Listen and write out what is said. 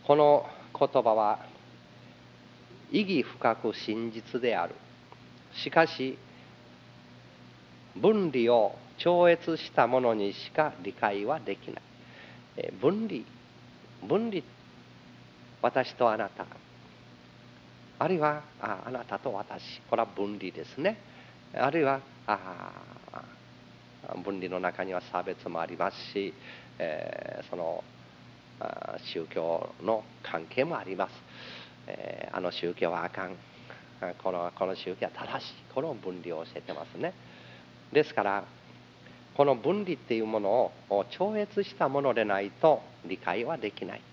この言葉は意義深く真実である。しかし分離を超越したものにしか理解はできない。分離、私とあなた、あるいはあなたと私、これは分離ですね。あるいは分離の中には差別もありますし、その宗教の関係もあります。あの宗教はあかん、この宗教は正しい、この分離を教えてますね。ですからこの分離っていうものを超越したものでないと理解はできない。